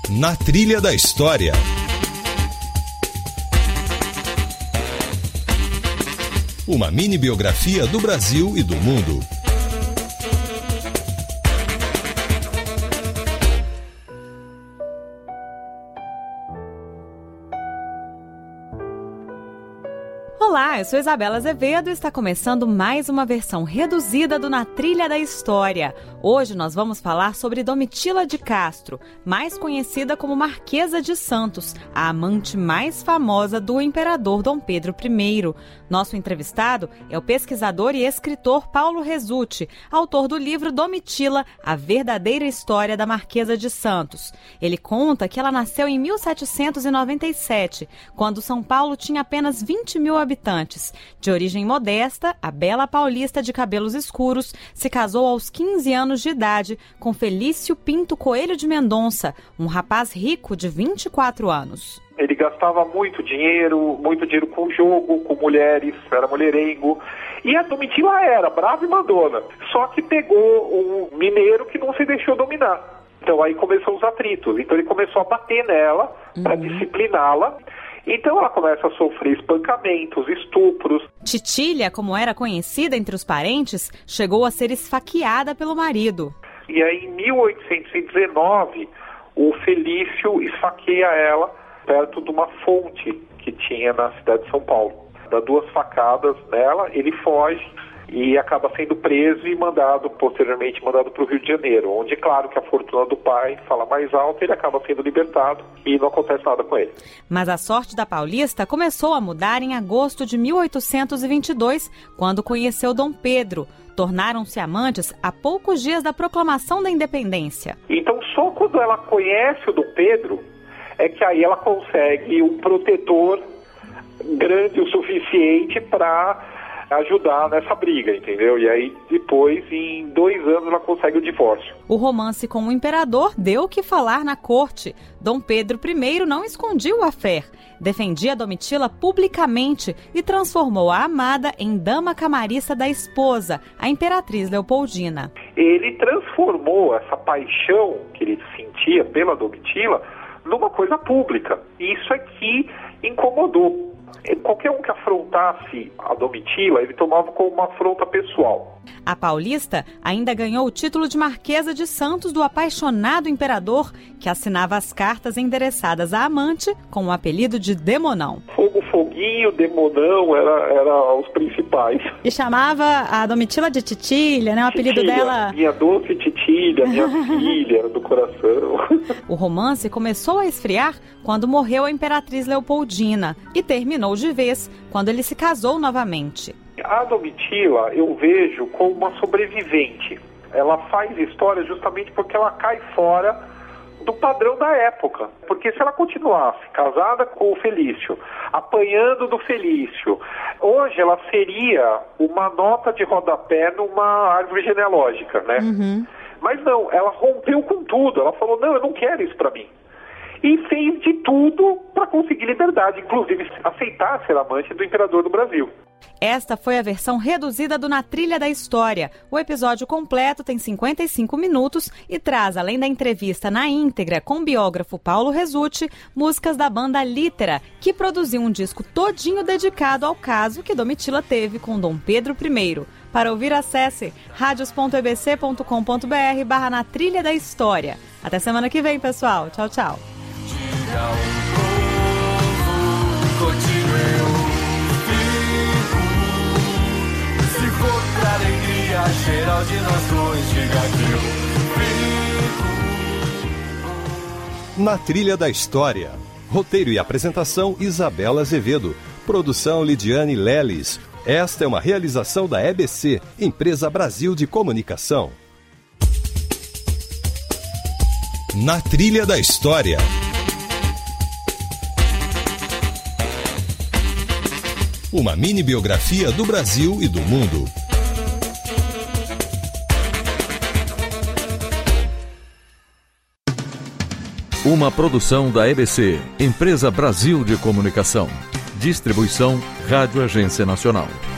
Na Trilha da História. Uma mini-biografia do Brasil e do mundo. Olá, eu sou Isabela Azevedo e está começando mais uma versão reduzida do Na Trilha da História. Hoje nós vamos falar sobre Domitila de Castro, mais conhecida como Marquesa de Santos, a amante mais famosa do imperador Dom Pedro I. Nosso entrevistado é o pesquisador e escritor Paulo Rezzutti, autor do livro Domitila, a verdadeira história da Marquesa de Santos. Ele conta que ela nasceu em 1797, quando São Paulo tinha apenas 20 mil habitantes. De origem modesta, a bela paulista de cabelos escuros se casou aos 15 anos de idade com Felício Pinto Coelho de Mendonça, um rapaz rico de 24 anos. Ele gastava muito dinheiro com jogo, com mulheres, era mulherengo. E a Domitila era brava e mandona. Só que pegou um mineiro que não se deixou dominar. Então aí começou os atritos. Então ele começou a bater nela para discipliná-la. Então ela começa a sofrer espancamentos, estupros. Titília, como era conhecida entre os parentes, chegou a ser esfaqueada pelo marido. E aí em 1819, o Felício esfaqueia ela perto de uma fonte que tinha na cidade de São Paulo. Dá 2 facadas nela, ele foge e acaba sendo preso e posteriormente mandado para o Rio de Janeiro, onde, claro, que a fortuna do pai fala mais alto, ele acaba sendo libertado e não acontece nada com ele. Mas a sorte da paulista começou a mudar em agosto de 1822, quando conheceu Dom Pedro. Tornaram-se amantes a poucos dias da proclamação da independência. Então, só quando ela conhece o Dom Pedro, é que aí ela consegue um protetor grande o suficiente para ajudar nessa briga, entendeu? E aí, depois, em 2 anos, ela consegue o divórcio. O romance com o imperador deu o que falar na corte. Dom Pedro I não escondia o affair. Defendia Domitila publicamente e transformou a amada em dama camarista da esposa, a imperatriz Leopoldina. Ele transformou essa paixão que ele sentia pela Domitila numa coisa pública. Isso é que incomodou. Qualquer um que afrontasse a Domitila, ele tomava como uma afronta pessoal. A paulista ainda ganhou o título de Marquesa de Santos do apaixonado imperador, que assinava as cartas endereçadas à amante com o apelido de Demonão. Foguinho, Demonão, era os principais. E chamava a Domitila de Titília, né? O apelido dela... Minha doce Titília, minha filha do coração. O romance começou a esfriar quando morreu a imperatriz Leopoldina e terminou de vez quando ele se casou novamente. A Domitila eu vejo como uma sobrevivente. Ela faz história justamente porque ela cai fora do padrão da época. Porque se ela continuasse casada com o Felício, apanhando do Felício, hoje ela seria uma nota de rodapé numa árvore genealógica, né? Uhum. Mas não, ela rompeu com tudo. Ela falou, não, eu não quero isso pra mim. E fez de tudo para conseguir liberdade, inclusive aceitar ser amante do imperador do Brasil. Esta foi a versão reduzida do Na Trilha da História. O episódio completo tem 55 minutos e traz, além da entrevista na íntegra com o biógrafo Paulo Rezzutti, músicas da banda Litera, que produziu um disco todinho dedicado ao caso que Domitila teve com Dom Pedro I. Para ouvir, acesse radios.ebc.com.br/Na Trilha da História. Até semana que vem, pessoal. Tchau, tchau. Diga ao povo, continue o fico. Se for pra alegria geral de nós dois, diga que eu fico. Na Trilha da História. Roteiro e apresentação Isabela Azevedo. Produção Lidiane Leles. Esta é uma realização da EBC, Empresa Brasil de Comunicação. Na Trilha da História. Uma mini-biografia do Brasil e do mundo. Uma produção da EBC, Empresa Brasil de Comunicação. Distribuição Rádio Agência Nacional.